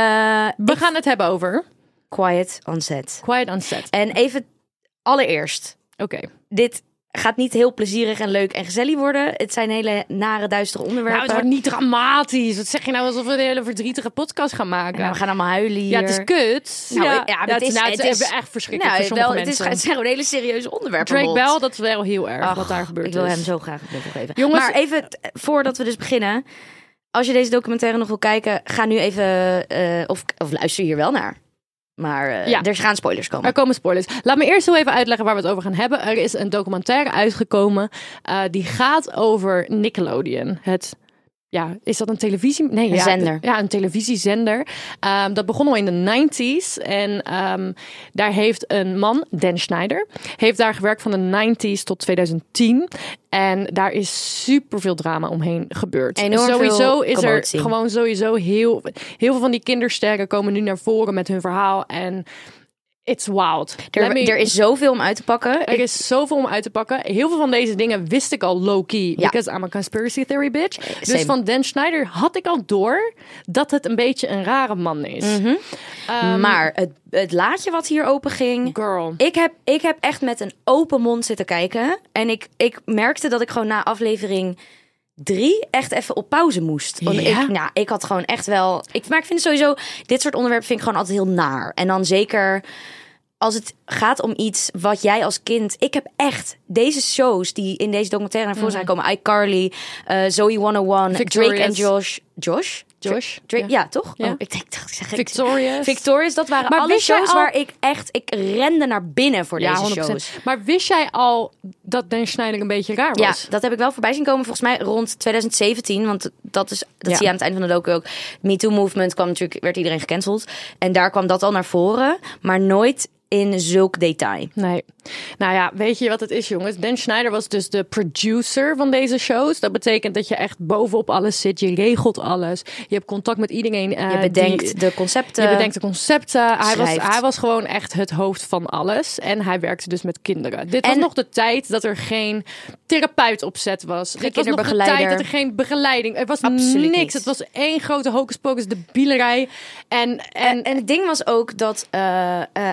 We ik- gaan het hebben over Quiet on set. Quiet on Set. En even allereerst, Oké. dit gaat niet heel plezierig en leuk en gezellig worden. Het zijn hele nare, duistere onderwerpen. Nou, het wordt niet dramatisch. Wat zeg je nou alsof we een hele verdrietige podcast gaan maken? Nou, we gaan allemaal huilen hier. Ja, het is kut. Nou, ja, ja, maar dat het is- nou, het het is is- echt verschrikkelijk Nou, voor wel, sommige het, is, mensen. het zijn gewoon hele serieuze onderwerpen. Drake Lot. Bell, dat is wel heel erg Ach, wat daar gebeurt Ik wil is. hem zo graag een knuffel geven. Jongens- maar even t- voordat we dus beginnen. Als je deze documentaire nog wil kijken, ga nu even, uh, of, of luister hier wel naar. Maar uh, Ja. er gaan spoilers komen. Er komen spoilers. Laat me eerst heel even uitleggen waar we het over gaan hebben. Er is een documentaire uitgekomen. Uh, die gaat over Nickelodeon. Het, ja, is dat een televisie? Nee, Een ja, zender. Ja, een televisiezender. Um, dat begon al in de negentig. En um, daar heeft een man, Dan Schneider, heeft daar gewerkt van de negentig tot twintig tien. En daar is super veel drama omheen gebeurd. Enorm sowieso veel is commotie. er gewoon sowieso heel, heel veel van die kindersterren komen nu naar voren met hun verhaal. En it's wild. Er, Let me- er is zoveel om uit te pakken. er is zoveel om uit te pakken. Heel veel van deze dingen wist ik al low-key. Ja. Because I'm a conspiracy theory bitch. Same. Dus van Dan Schneider had ik al door dat het een beetje een rare man is. Mhm. Ehm, maar het, het laadje wat hier open ging. Girl. Ik heb, ik heb echt met een open mond zitten kijken. En ik, ik merkte dat ik gewoon na aflevering drie echt even op pauze moest. Want Ja? ik, nou, ik had gewoon echt wel... Ik, maar ik vind sowieso... Dit soort onderwerpen vind ik gewoon altijd heel naar. En dan zeker als het gaat om iets wat jij als kind... Ik heb echt deze shows die in deze documentaire naar voren zijn komen. iCarly, uh, Zoe honderdéén, Victorious. Drake en Josh. Josh? Josh? Drake, Ja. ja. toch? Ja. Oh, ik denk dat ik zeg Victorious. Victorious, dat waren Maar alle wist jij shows al- waar ik echt... Ik rende naar binnen voor Ja, deze honderd procent. shows. Maar wist jij al dat Dan Schneider een beetje raar Ja, was? dat heb ik wel voorbij zien komen. Volgens mij rond twintig zeventien. Want dat, is, dat Ja. zie je aan het einde van de docu ook. Me Too Movement kwam natuurlijk, werd iedereen gecanceld. En daar kwam dat al naar voren. Maar nooit in zulk detail. Nee. Nou ja, weet je wat het is, jongens? Dan Schneider was dus de producer van deze shows. Dat betekent dat je echt bovenop alles zit. Je regelt alles. Je hebt contact met iedereen. uh, Je bedenkt die- de concepten. Je bedenkt de concepten. Hij was, schrijft. hij was gewoon echt het hoofd van alles. En hij werkte dus met kinderen. Dit was En- nog de tijd dat er geen therapeut op zet was. Dit was nog de kinderbegeleider. tijd dat er geen begeleiding... Er was Absoluut niks. niet. Het was één grote hocus pocus, de bielerij. En, en, En, en het ding was ook dat uh, uh, hij heeft heel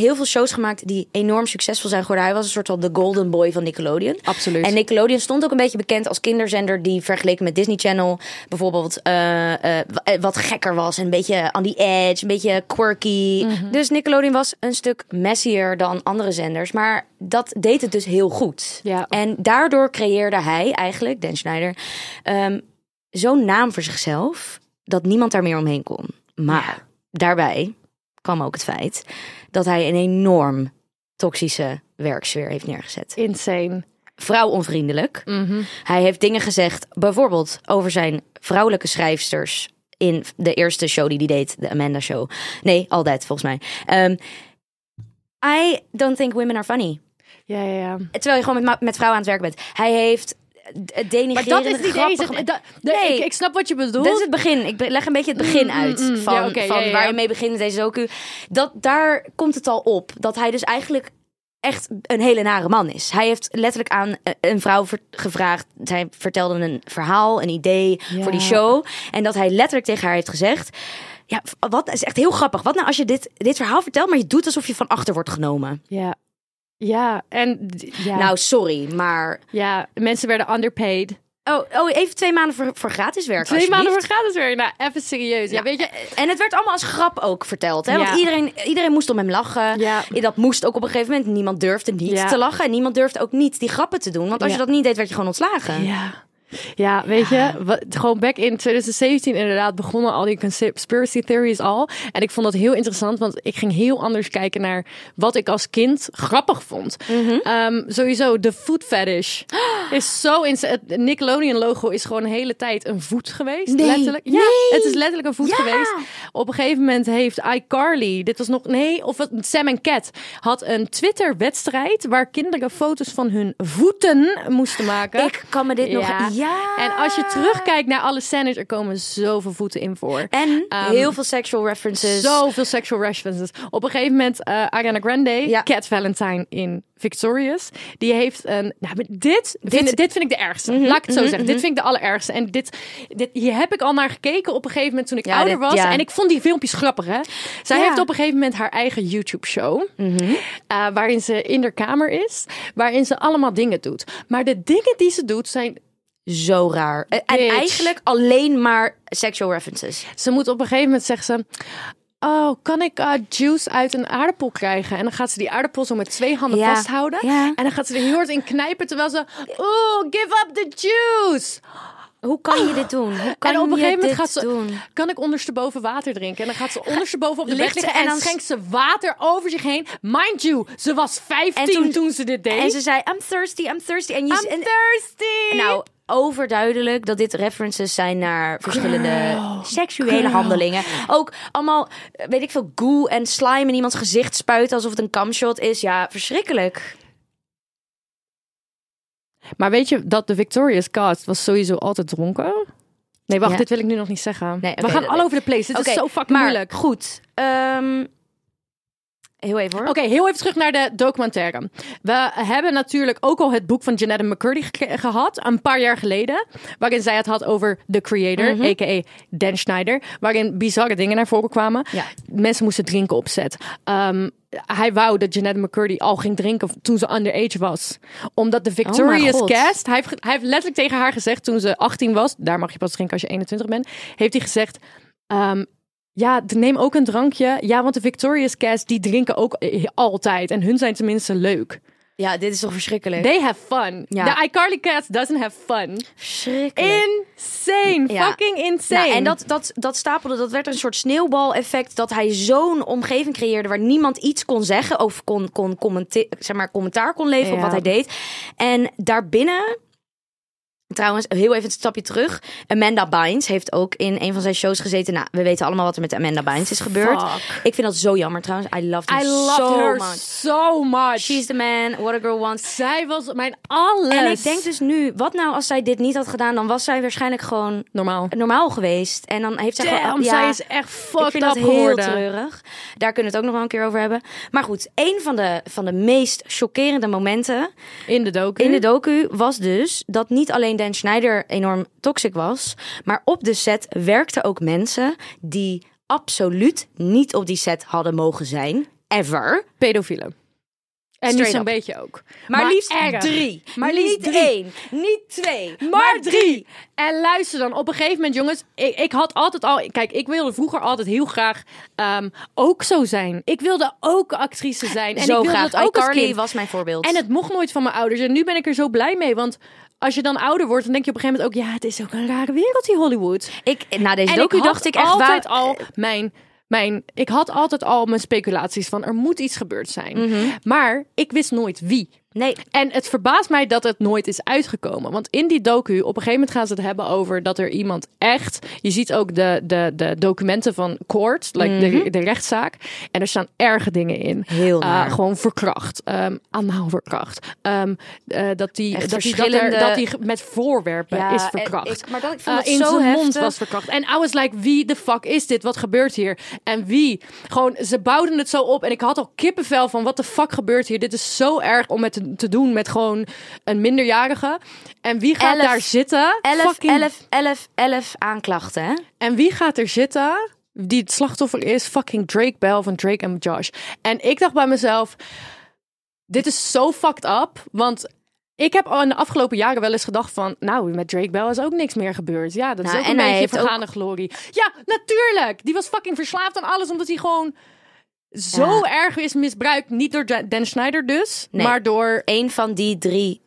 heel veel shows gemaakt die enorm succesvol zijn geworden. Hij was een soort van de golden boy van Nickelodeon. Absoluut. En Nickelodeon stond ook een beetje bekend als kinderzender die vergeleken met Disney Channel bijvoorbeeld uh, uh, wat gekker was. En een beetje on the edge, een beetje quirky. Mm-hmm. Dus Nickelodeon was een stuk messier dan andere zenders. Maar dat deed het dus heel goed. Ja. En daardoor creëerde hij eigenlijk, Dan Schneider, um, zo'n naam voor zichzelf dat niemand daar meer omheen kon. Maar ja. daarbij kwam ook het feit dat hij een enorm toxische werksfeer heeft neergezet. Insane. Vrouwonvriendelijk. Mm-hmm. Hij heeft dingen gezegd, bijvoorbeeld over zijn vrouwelijke schrijfsters in de eerste show die hij deed, de Amanda Show. Nee, All That, volgens mij. Um, I don't think women are funny. Ja, ja, ja. Terwijl je gewoon met, met vrouwen aan het werk bent. Hij heeft denigrerende Maar dat is niet grappen eens... Het, da, de, nee, ik, ik snap wat je bedoelt. Dat is het begin. Ik leg een beetje het begin uit mm, mm, van, ja, okay, van ja, ja, waar ja. je mee begint met deze docu. Dat, daar komt het al op. Dat hij dus eigenlijk echt een hele nare man is. Hij heeft letterlijk aan een vrouw ver- gevraagd. Zij vertelde een verhaal, een idee ja. voor die show. En dat hij letterlijk tegen haar heeft gezegd... Ja, wat is echt heel grappig. Wat nou als je dit, dit verhaal vertelt, maar je doet alsof je van achter wordt genomen? Ja. Ja, en... Ja. Nou, sorry, maar... Ja, mensen werden underpaid. Oh, oh even twee maanden voor, voor gratis werk, Twee maanden voor gratis werk. Nou, even serieus. Ja, Ja, weet je... En het werd allemaal als grap ook verteld. Hè? Ja. Want iedereen, iedereen moest om hem lachen. Ja. Dat moest ook op een gegeven moment. Niemand durfde niet Ja. te lachen. En niemand durfde ook niet die grappen te doen. Want als Ja. je dat niet deed, werd je gewoon ontslagen. Ja. Ja, weet je, wat, gewoon back in twintig zeventien inderdaad begonnen al die conspiracy theories al. En ik vond dat heel interessant, want ik ging heel anders kijken naar wat ik als kind grappig vond. Mm-hmm. Um, sowieso, de food fetish is zo... In, het Nickelodeon logo is gewoon een hele tijd een voet geweest. Nee, letterlijk. Ja, nee. het is letterlijk een voet Ja. geweest. Op een gegeven moment heeft iCarly, dit was nog... Nee, of het, Sam en Cat had een Twitter-wedstrijd waar kinderen foto's van hun voeten moesten maken. Ik kan me dit nog... Ja. Ja. En als je terugkijkt naar alle scènes, er komen zoveel voeten in voor. En Um, heel veel sexual references. Zoveel sexual references. Op een gegeven moment, uh, Ariana Grande, Ja. Cat Valentine in Victorious, die heeft een... Nou, maar dit, Dit- vind, dit vind ik de ergste. Mhm, Laat ik het zo mhm, zeggen. mhm. Dit vind ik de allerergste. En dit, dit, hier heb ik al naar gekeken op een gegeven moment toen ik Ja, ouder dit- was. ja. En ik vond die filmpjes grappig, hè. Zij Ja. heeft op een gegeven moment haar eigen YouTube-show. Mhm. Uh, waarin ze in haar kamer is. Waarin ze allemaal dingen doet. Maar de dingen die ze doet zijn... Zo raar. En Bitch. eigenlijk alleen maar sexual references. Ze moet op een gegeven moment zeggen ze... Oh, kan ik uh, juice uit een aardappel krijgen? En dan gaat ze die aardappel zo met twee handen Ja. vasthouden. Ja. En dan gaat ze er heel hard in knijpen... terwijl ze... Oeh, give up the juice! Hoe kan je dit doen? Hoe kan En op een je gegeven moment dit gaat ze... doen? Kan ik ondersteboven water drinken? En dan gaat ze ondersteboven op de bed Ligt ze liggen... en en dan dan- schenkt ze water over zich heen. Mind you, ze was vijftien En toen, toen- ze dit deed. En ze zei, I'm thirsty, I'm thirsty. En je I'm en- thirsty! Nou, overduidelijk dat dit references zijn naar verschillende Girl. seksuele Girl. handelingen. Ook allemaal, weet ik veel, goo en slime in iemands gezicht spuiten alsof het een camshot is. Ja, verschrikkelijk. Maar weet je dat de Victorious cast was sowieso altijd dronken? Nee, wacht, Ja. dit wil ik nu nog niet zeggen. Nee, We oké, gaan dat- all over the place. Dit Oké, is zo fucking maar moeilijk. goed. Ehm, heel even hoor. Oké, heel even terug naar de documentaire. We hebben natuurlijk ook al het boek van Jeanette McCurdy ge- gehad, een paar jaar geleden, waarin zij het had over The Creator, Mhm. a k a. Dan Schneider, waarin bizarre dingen naar voren kwamen. Ja. Mensen moesten drinken op set. Um, hij wou dat Jeanette McCurdy al ging drinken toen ze underage was. Omdat de Victorious Oh mijn God. cast, hij heeft, ge- hij heeft letterlijk tegen haar gezegd toen ze achttien was, daar mag je pas drinken als je eenentwintig bent, heeft hij gezegd... Um, Ja, neem ook een drankje. Ja, want de Victorious cast, die drinken ook eh, altijd. En hun zijn tenminste leuk. Ja, dit is toch verschrikkelijk? They have fun. Ja. De iCarly cast doesn't have fun. Verschrikkelijk. Insane. Ja. Fucking insane. Nou, en dat, dat, dat stapelde, dat werd een soort sneeuwbal-effect. Dat hij zo'n omgeving creëerde waar niemand iets kon zeggen. Of kon, kon commente- zeg maar, commentaar kon leveren op Ja. wat hij deed. En daarbinnen... Trouwens, heel even een stapje terug. Amanda Bynes heeft ook in een van zijn shows gezeten. Nou, we weten allemaal wat er met Amanda Bynes is gebeurd. Fuck. Ik vind dat zo jammer trouwens. I loved her I loved so her much. so much. She's the man, what a girl wants. Zij was mijn alles. En ik denk dus nu, wat nou als zij dit niet had gedaan, dan was zij waarschijnlijk gewoon Normaal. normaal geweest. En dan heeft zij Damn, gewoon... Ja, zij is echt fucked ik vind dat up heel geworden. treurig. Daar kunnen we het ook nog wel een keer over hebben. Maar goed, een van de, van de meest chockerende momenten In de docu. in de docu was dus dat niet alleen Dan Schneider enorm toxic was, maar op de set werkten ook mensen die absoluut niet op die set hadden mogen zijn. ever. Pedofielen. En Straight niet zo'n up. beetje ook. Maar, liefst erg. drie. Maar liefst niet drie. één, niet twee, maar, Maar drie. drie. En luister dan, op een gegeven moment, jongens, ik, ik had altijd al... Kijk, ik wilde vroeger altijd heel graag um, ook zo zijn. Ik wilde ook actrice zijn. En Zo ik wilde graag. het ook als iCarly kind. was mijn voorbeeld. En het mocht nooit van mijn ouders. En nu ben ik er zo blij mee, want... Als je dan ouder wordt, dan denk je op een gegeven moment ook... Ja, het is ook een rare wereld, die Hollywood. ik, na deze En docu ik had dacht ik echt... altijd waar, al mijn... Mijn, ik had altijd al mijn speculaties van er moet iets gebeurd zijn. Mhm. Maar ik wist nooit wie. Nee, En het verbaast mij dat het nooit is uitgekomen. Want in die docu, op een gegeven moment gaan ze het hebben over dat er iemand echt... Je ziet ook de, de, de documenten van court, like de, de rechtszaak. En er staan erge dingen in. Heel Uh, naar. gewoon verkracht. Um, anaal verkracht. Um, uh, dat die, Echt dat, die, dat, er, verschillende- dat die met voorwerpen Ja, is en verkracht. ik- maar dat- ik vond Uh, het in zo zijn mond heftig. was verkracht. En I was like, wie de fuck is dit? Wat gebeurt hier? En wie? Gewoon, ze bouwden het zo op. En ik had al kippenvel van, wat de fuck gebeurt hier? Dit is zo erg om het te, te doen met gewoon een minderjarige. En wie gaat Elf- daar zitten? elf, Fucking- elf, elf, elf aanklachten, hè? En wie gaat er zitten die het slachtoffer is? Fucking Drake Bell van Drake en Josh. En ik dacht bij mezelf, dit is zo fucked up. Want ik heb al in de afgelopen jaren wel eens gedacht van... Nou, met Drake Bell is ook niks meer gebeurd. Ja, dat is Nou, ook en een hij beetje heeft ook- vergane glorie. Ja, natuurlijk! Die was fucking verslaafd aan alles, omdat hij gewoon... Zo Ja. erg is misbruikt. Niet door Ja- Dan Schneider dus, Nee. maar door... Eén van die drie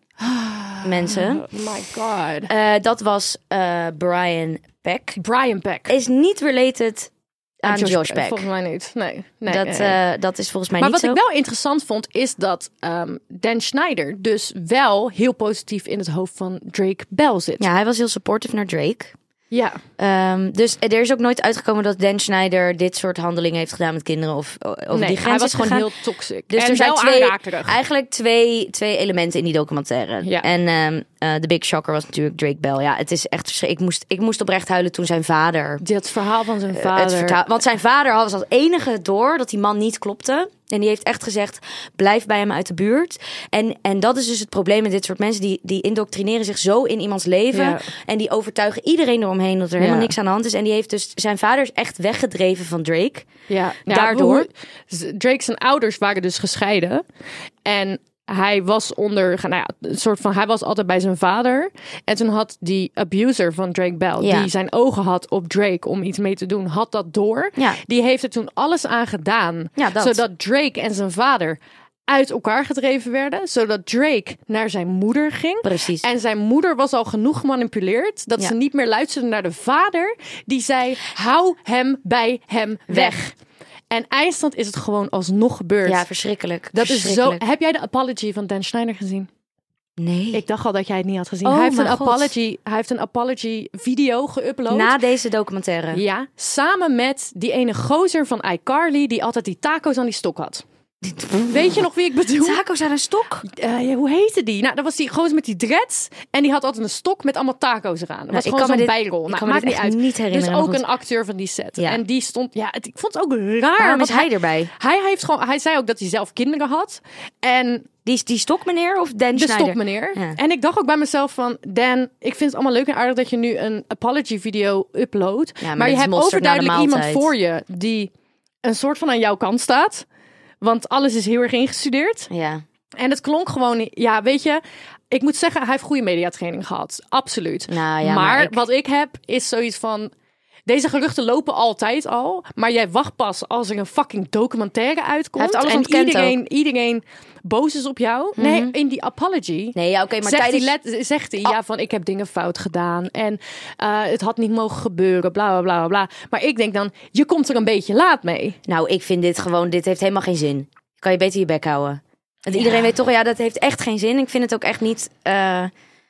mensen. Oh my god. Eh, dat was eh, Brian Peck. Brian Peck. Is niet related aan Josh, Peck. Volgens mij niet. Nee, nee. dat, nee. eh, dat is volgens mij Maar niet wat zo. ik wel interessant vond, is dat um, Dan Schneider dus wel heel positief in het hoofd van Drake Bell zit. Ja, hij was heel supportive naar Drake. Ja. Ehm, dus er is ook nooit uitgekomen dat Dan Schneider dit soort handelingen heeft gedaan met kinderen of o- over Nee, die hij grens was is gewoon gegaan. heel toxic. Dus en er zijn wel twee, aanrakerig. eigenlijk twee, twee elementen in die documentaire. Ja. En ehm, eh, de big shocker was natuurlijk Drake Bell. Ja, het is echt verschrikkelijk. Ik moest, ik moest oprecht huilen toen zijn vader... Dat verhaal van zijn het vader. vertaal, want zijn vader had als enige door dat die man niet klopte. En die heeft echt gezegd, blijf bij hem uit de buurt. En, en dat is dus het probleem met dit soort mensen. Die, die indoctrineren zich zo in iemands leven. Ja. En die overtuigen iedereen eromheen dat er helemaal Ja. niks aan de hand is. En die heeft dus zijn vader is echt weggedreven van Drake. Ja, ja, Daardoor. hoe- Drake zijn ouders waren dus gescheiden. En hij was onder, nou ja, een soort van, hij was altijd bij zijn vader. En toen had die abuser van Drake Bell, Ja. die zijn ogen had op Drake om iets mee te doen, had dat door. Ja. Die heeft er toen alles aan gedaan, Ja, dat. zodat Drake en zijn vader uit elkaar gedreven werden, zodat Drake naar zijn moeder ging. Precies. En zijn moeder was al genoeg gemanipuleerd dat Ja. ze niet meer luisterde naar de vader. Die zei, hou hem bij hem weg. En eindstand is het gewoon alsnog gebeurd. Ja, verschrikkelijk. dat is zo. Verschrikkelijk. Heb jij de apology van Dan Schneider gezien? Nee. Ik dacht al dat jij het niet had gezien. Oh, hij, heeft een mijn God. apology, hij heeft een apology video geüpload. Na deze documentaire. Ja, samen met die ene gozer van iCarly die altijd die taco's aan die stok had. Weet je nog wie ik bedoel? Taco's aan een stok? Eh, ja, hoe heette die? Nou, dat was die gozer met die dreads. En die had altijd een stok met allemaal taco's eraan. Dat was ik gewoon kan me zo'n dit- bijrol. ik Nou, kan me maakt dit niet echt uit. niet herinneren, Dus maar ook goed. een acteur van die set. Ja. En die stond... Ja, het, ik vond het ook raar. Waarom want is hij erbij? Hij, heeft gewoon, hij zei ook dat hij zelf kinderen had. En Die, die stokmeneer of Dan de Schneider? stokmeneer. Ja. En ik dacht ook bij mezelf van... Dan, ik vind het allemaal leuk en aardig dat je nu een apology video uploadt. maar maar je dit is hebt mosterd na de overduidelijk iemand maaltijd. voor je... die een soort van aan jouw kant staat. Want alles is heel erg ingestudeerd. Ja. En het klonk gewoon... Ja, weet je... Ik moet zeggen, hij heeft goede mediatraining gehad. Absoluut. Nou ja, maar maar ik- wat ik heb, is zoiets van... Deze geruchten lopen altijd al. Maar jij wacht pas als er een fucking documentaire uitkomt. Hij heeft alles en ontkend iedereen, iedereen boos is op jou. Nee, in die apology... Nee, ja, oké, maar zegt, tijdens... hij let, zegt hij ja van ik heb dingen fout gedaan en uh, het had niet mogen gebeuren, bla bla bla bla. Maar ik denk dan, je komt er een beetje laat mee. Nou, ik vind dit gewoon... Dit heeft helemaal geen zin. Kan je beter je bek houden. Want iedereen weet toch, ja, dat heeft echt geen zin. Ik vind het ook echt niet... uh,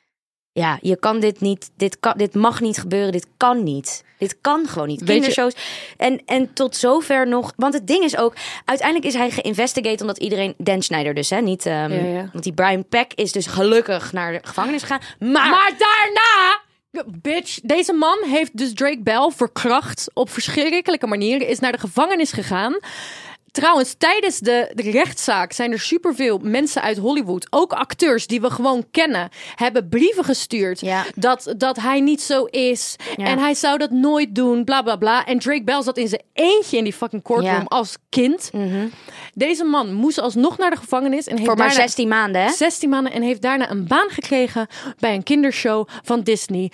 ja, je kan dit niet... Dit, kan, dit mag niet gebeuren. Dit kan niet. Dit kan gewoon niet. Weet je- Kindershows. En, en tot zover nog... Want het ding is ook... Uiteindelijk is hij geïnvestigate omdat iedereen... Dan Schneider dus, hè? Niet... Um, Ja, ja. Want die Brian Peck is dus gelukkig naar de gevangenis gegaan. Maar... Maar daarna, bitch, deze man heeft dus Drake Bell verkracht op verschrikkelijke manieren, is naar de gevangenis gegaan. Trouwens, tijdens de, de rechtszaak zijn er superveel mensen uit Hollywood, ook acteurs die we gewoon kennen, hebben brieven gestuurd Ja. dat, dat hij niet zo is. Ja. En hij zou dat nooit doen, bla bla bla. En Drake Bell zat in zijn eentje in die fucking courtroom Ja. als kind. Mm-hmm. Deze man moest alsnog naar de gevangenis. En heeft Voor maar daarna, zestien maanden, hè? zestien maanden en heeft daarna een baan gekregen bij een kindershow van Disney.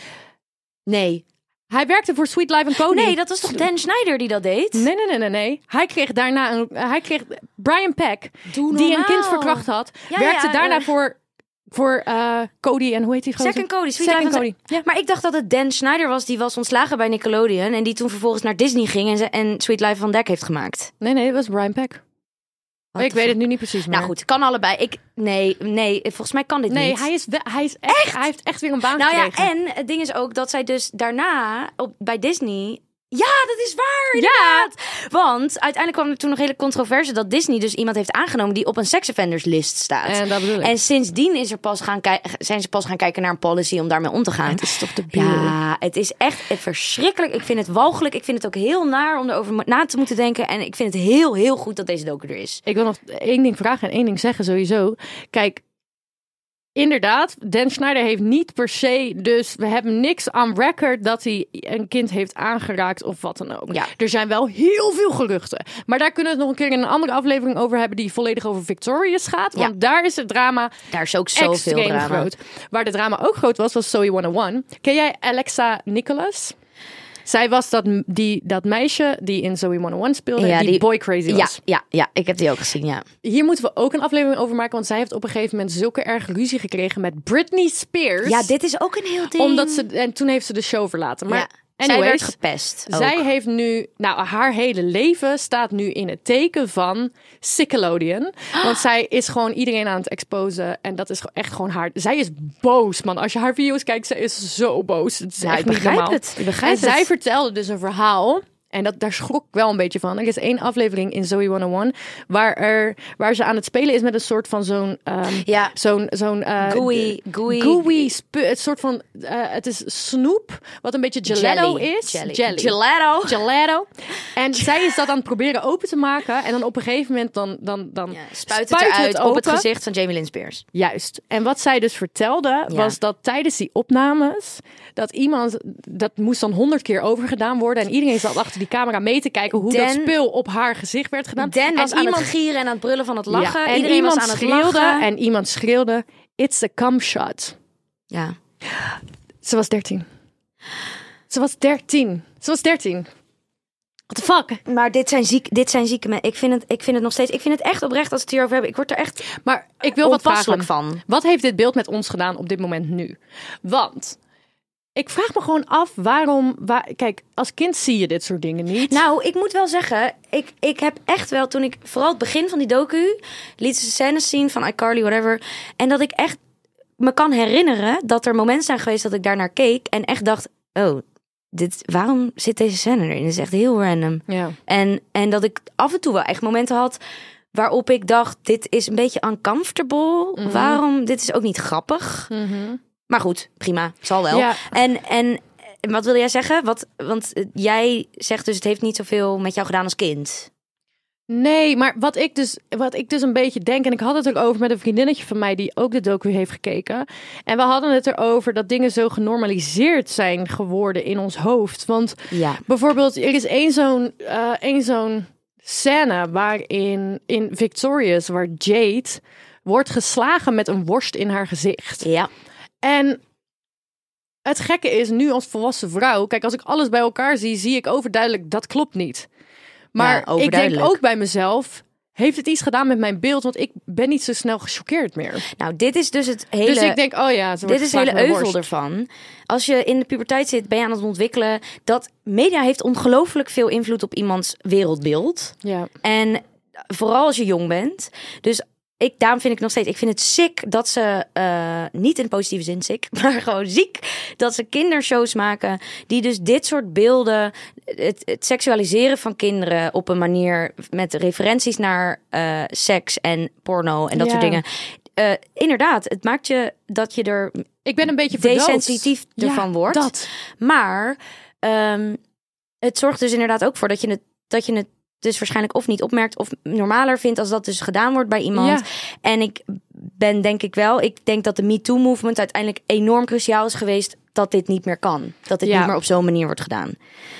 Nee. Hij werkte voor Sweet Life and Cody. Nee, dat was toch Dan Schneider die dat deed? Nee, nee, nee, nee, nee. Hij kreeg daarna een. Hij kreeg Brian Peck, Doe die een normaal. kind verkracht had, Ja, werkte ja, daarna eh. voor, voor uh, Cody en hoe heet die gozer? Zack en Cody. Sweet Zack Life en and Cody. Ja. Maar ik dacht dat het Dan Schneider was, die was ontslagen bij Nickelodeon. En die toen vervolgens naar Disney ging en, ze, en Sweet Life van Dek heeft gemaakt. Nee, nee, dat was Brian Peck. What ik the weet fuck? het nu niet precies meer. Nou goed, kan allebei. Ik, nee, nee, volgens mij kan dit Nee, niet. hij is, we- hij is echt, hij heeft echt weer een baan Nou ja, gekregen. en het ding is ook dat zij dus daarna op, bij Disney... Ja, dat is waar, inderdaad. Want uiteindelijk kwam er toen nog hele controverse dat Disney dus iemand heeft aangenomen die op een sex offenders list staat. En dat bedoel ik. En sindsdien is er pas gaan kij- zijn ze pas gaan kijken naar een policy om daarmee om te gaan. Het is toch de biel. Ja, het is echt verschrikkelijk. Ik vind het walgelijk. Ik vind het ook heel naar om erover na te moeten denken. En ik vind het heel, heel goed dat deze docu er is. Ik wil nog één ding vragen en één ding zeggen sowieso. Kijk, inderdaad, Dan Schneider heeft niet per se, dus we hebben niks on record dat hij een kind heeft aangeraakt of wat dan ook. Ja. Er zijn wel heel veel geruchten. Maar daar kunnen we het nog een keer in een andere aflevering over hebben die volledig over Victorious gaat. Want Ja. daar is het drama Daar is ook zoveel extreem drama. groot. Waar de drama ook groot was, was Zoe honderdéén. Ken jij Alexa Nicholas? Zij was dat, die, dat meisje die in Zoe honderdéén speelde, Ja, die, die- boy crazy Ja, was. ja, ja, ik heb die ook gezien, ja. Hier moeten we ook een aflevering over maken, want zij heeft op een gegeven moment zulke erg ruzie gekregen met Britney Spears. Ja, dit is ook een heel ding. Omdat ze, en toen heeft ze de show verlaten. Maar Ja, zij anyways, werd gepest. zij ook. heeft nu, nou, haar hele leven staat nu in het teken van Nickelodeon. Want zij is gewoon iedereen aan het exposen. En dat is echt gewoon haar. Zij is boos, man. Als je haar video's kijkt, zij is zo boos. Het is Ja, echt ik niet begrijp normaal. het. Ik begrijp en zij het. vertelde dus een verhaal. En dat, daar schrok ik wel een beetje van. Er is één aflevering in Zoe honderdéén waar, er, waar ze aan het spelen is met een soort van zo'n... ehm, Ja. Zo'n... zo'n eh, Gooey, gooey. gooey spu- het soort van... eh, het is snoep, wat een beetje gelato Jelly. is. Jelly. Jelly. Gelato. Gelato. En zij is dat aan het proberen open te maken. En dan op een gegeven moment dan, dan, dan Ja, spuit het eruit op het open. gezicht van Jamie Lynn Spears. Juist. En wat zij dus vertelde, Ja. was dat tijdens die opnames, dat iemand, dat moest dan honderd keer overgedaan worden. En iedereen zat achter die camera mee te kijken hoe dat Dan- spul op haar gezicht werd gedaan. Dan was en aan iemand, het gieren en aan het brullen van het lachen. Ja, en Iedereen iemand was aan het schreeuwde lachen. en iemand schreeuwde, it's a cum shot. Ja. Ze was dertien. Ze was dertien. Ze was dertien. What the fuck? Maar dit zijn, ziek, dit zijn zieke mensen. Ik vind, het, ik vind het nog steeds... Ik vind het echt oprecht als we het hierover hebben. Ik word er echt Maar ik wil wat vragen. onpasselijk van. Wat heeft dit beeld met ons gedaan op dit moment nu? Want ik vraag me gewoon af waarom... Waar, kijk, als kind zie je dit soort dingen niet. Nou, ik moet wel zeggen, ik, ik heb echt wel, toen ik, vooral het begin van die docu, liet ze scènes zien van iCarly, whatever. En dat ik echt me kan herinneren dat er momenten zijn geweest dat ik daarnaar keek en echt dacht, oh, dit, waarom zit deze scène erin? Dat is echt heel random. Ja. En, en dat ik af en toe wel echt momenten had waarop ik dacht, dit is een beetje uncomfortable. Mhm. Waarom? Dit is ook niet grappig. Maar goed, prima. Zal wel. Ja. En, en wat wil jij zeggen? Wat, want eh, jij zegt dus het heeft niet zoveel met jou gedaan als kind. Nee, maar wat ik, dus, wat ik dus een beetje denk... en ik had het erover met een vriendinnetje van mij... die ook de docu heeft gekeken. En we hadden het erover dat dingen zo genormaliseerd zijn geworden in ons hoofd. Want Ja. bijvoorbeeld, er is één zo'n, eh, één zo'n scène waarin in Victorious... waar Jade wordt geslagen met een worst in haar gezicht. Ja. En het gekke is, nu als volwassen vrouw... Kijk, als ik alles bij elkaar zie, zie ik overduidelijk... dat klopt niet. Maar Ja, ik denk overduidelijk. ook bij mezelf... heeft het iets gedaan met mijn beeld? Want ik ben niet zo snel gechoqueerd meer. Nou, dit is dus het hele... Dus ik denk, oh ja, ze wordt Dit is de hele geslagen met een euvel worst. ervan. Als je in de puberteit zit, ben je aan het ontwikkelen. Dat media heeft ongelooflijk veel invloed op iemands wereldbeeld. Ja. En vooral als je jong bent. Dus ik, daarom vind ik nog steeds... Ik vind het sick dat ze... eh, niet in positieve zin sick, maar gewoon ziek. Dat ze kindershows maken. Die dus dit soort beelden... Het, het seksualiseren van kinderen op een manier... Met referenties naar eh, seks en porno en dat Ja. soort dingen. Eh, inderdaad, het maakt je dat je er Ik ben een beetje verdoofd. desensitief ervan Ja, wordt. dat. Maar ehm, het zorgt dus inderdaad ook voor dat je het, dat je het dus waarschijnlijk of niet opmerkt of normaler vindt als dat dus gedaan wordt bij iemand. Ja. En ik ben denk ik wel, ik denk dat de MeToo-movement uiteindelijk enorm cruciaal is geweest dat dit niet meer kan. Dat dit Ja. niet meer op zo'n manier wordt gedaan.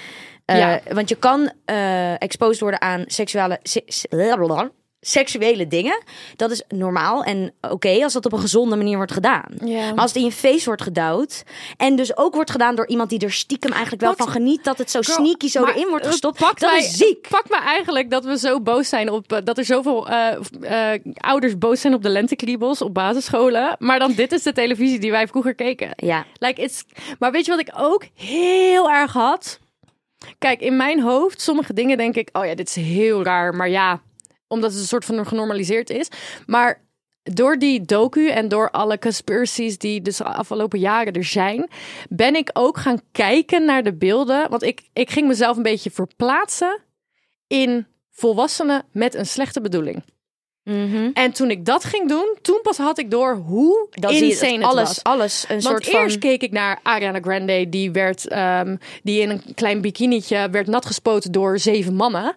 Uh, Ja. Want je kan uh, exposed worden aan seksuele, se- se- seksuele dingen. Dat is normaal en oké okay, als dat op een gezonde manier wordt gedaan. Ja. Maar als het in je face wordt gedouwd en dus ook wordt gedaan door iemand die er stiekem eigenlijk wel Wat? van geniet dat het zo Girl, sneaky zo maar erin wordt het gestopt, pakt dat mij- is ziek. Pak me eigenlijk dat we zo boos zijn op uh, dat er zoveel uh, uh, ouders boos zijn op de lentekriebels op basisscholen. Maar dan dit is de televisie die wij vroeger keken. Ja. Like it's, maar weet je wat ik ook heel erg had? Kijk, in mijn hoofd, sommige dingen denk ik, oh ja, dit is heel raar. Maar ja, omdat het een soort van genormaliseerd is. Maar door die docu en door alle conspiracies die dus de afgelopen jaren er zijn, ben ik ook gaan kijken naar de beelden. Want ik, ik ging mezelf een beetje verplaatsen in volwassenen met een slechte bedoeling. Mm-hmm. En toen ik dat ging doen, toen pas had ik door hoe Dan zie je insane het het alles, was. alles een Want soort van... eerst keek ik naar Ariana Grande, die werd um, die in een klein bikinietje werd natgespoten door zeven mannen.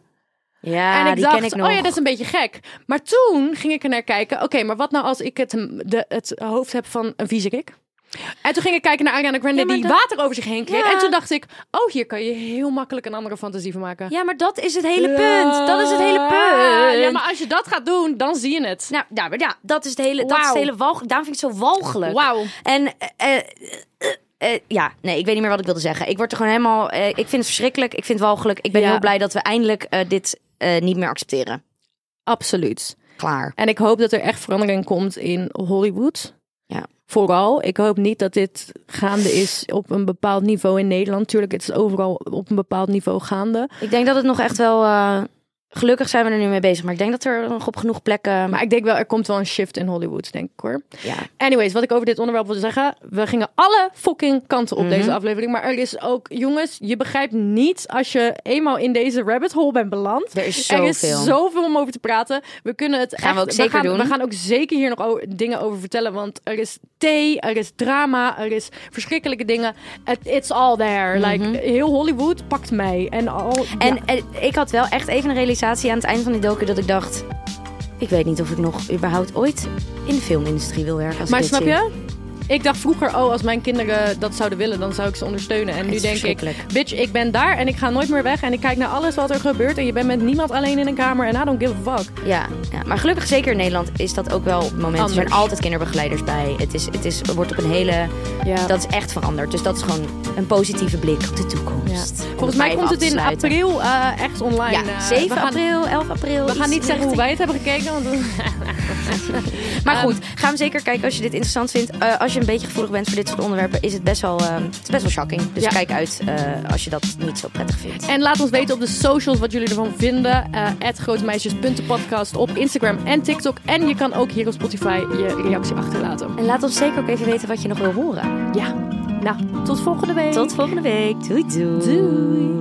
Ja, en ik die dacht, ken ik nog. oh ja, dat is een beetje gek. Maar toen ging ik er naar kijken. Oké, okay, maar wat nou als ik het, de, het hoofd heb van een viezerik? En toen ging ik kijken naar Ariana Grande Ja, maar die dat- water over zich heen kreeg. Ja. En toen dacht ik, oh, hier kan je heel makkelijk een andere fantasie van maken. Ja, maar dat is het hele punt. Dat is het hele punt. Ja, maar als je dat gaat doen, dan zie je het. Nou, ja, maar ja, dat is het hele, dat is Wauw. het hele walgelijk. Daarom vind ik het zo walgelijk. Wauw. En eh, eh, eh, ja, nee, ik weet niet meer wat ik wilde zeggen. Ik word er gewoon helemaal... eh, ik vind het verschrikkelijk. Ik vind het walgelijk. Ik ben Ja. heel blij dat we eindelijk eh, dit eh, niet meer accepteren. Absoluut. Klaar. En ik hoop dat er echt verandering komt in Hollywood. Ja. Vooral. Ik hoop niet dat dit gaande is op een bepaald niveau in Nederland. Tuurlijk, het is overal op een bepaald niveau gaande. Ik denk dat het nog echt wel... eh, gelukkig zijn we er nu mee bezig. Maar ik denk dat er nog op genoeg plekken... Maar ik denk wel, er komt wel een shift in Hollywood, denk ik hoor. ja. Anyways, wat ik over dit onderwerp wilde zeggen. We gingen alle fucking kanten op Mhm. deze aflevering. Maar er is ook, jongens, je begrijpt niet als je eenmaal in deze rabbit hole bent beland. Er is Er is zoveel. zoveel om over te praten. We kunnen het Gaan echt, we ook zeker gaan, doen. We gaan ook zeker hier nog o- dingen over vertellen. Want er is thee, er is drama, er is verschrikkelijke dingen. It, it's all there. Like, heel Hollywood pakt mij. En, al, En, ja. en ik had wel echt even een realisatie aan het einde van die docu dat ik dacht... Ik weet niet of ik nog überhaupt ooit in de filmindustrie wil werken. Als Maar ik dit snap zie. je? Ik dacht vroeger, oh, als mijn kinderen dat zouden willen, dan zou ik ze ondersteunen. En Het nu is denk ik, verschrikkelijk. bitch, ik ben daar en ik ga nooit meer weg. En ik kijk naar alles wat er gebeurt. En je bent met niemand alleen in een kamer. En I don't give a fuck. Ja, ja, maar gelukkig zeker in Nederland is dat ook wel op het moment. Er zijn Anders. altijd kinderbegeleiders bij. Het, is, het is, wordt op een hele... Ja. Dat is echt veranderd. Dus dat is gewoon een positieve blik op de toekomst. Ja. Om Volgens het mij maar komt het even in af te sluiten. april uh, echt online. Ja, Uh, zeven we gaan, april, elf april. We gaan iets niet in zeggen hoe richting. wij het hebben gekeken. Want Maar goed, ga hem zeker kijken als je dit interessant vindt. Uh, als je een beetje gevoelig bent voor dit soort onderwerpen, is het best wel, uh, het is best wel shocking. Dus Ja. kijk uit uh, als je dat niet zo prettig vindt. En laat ons weten op de socials wat jullie ervan vinden. Uh, at grotemeisjes.podcast op Instagram en TikTok. En je kan ook hier op Spotify je reactie achterlaten. En laat ons zeker ook even weten wat je nog wil horen. Ja, nou, tot volgende week. Tot volgende week. Doei doei. Doei.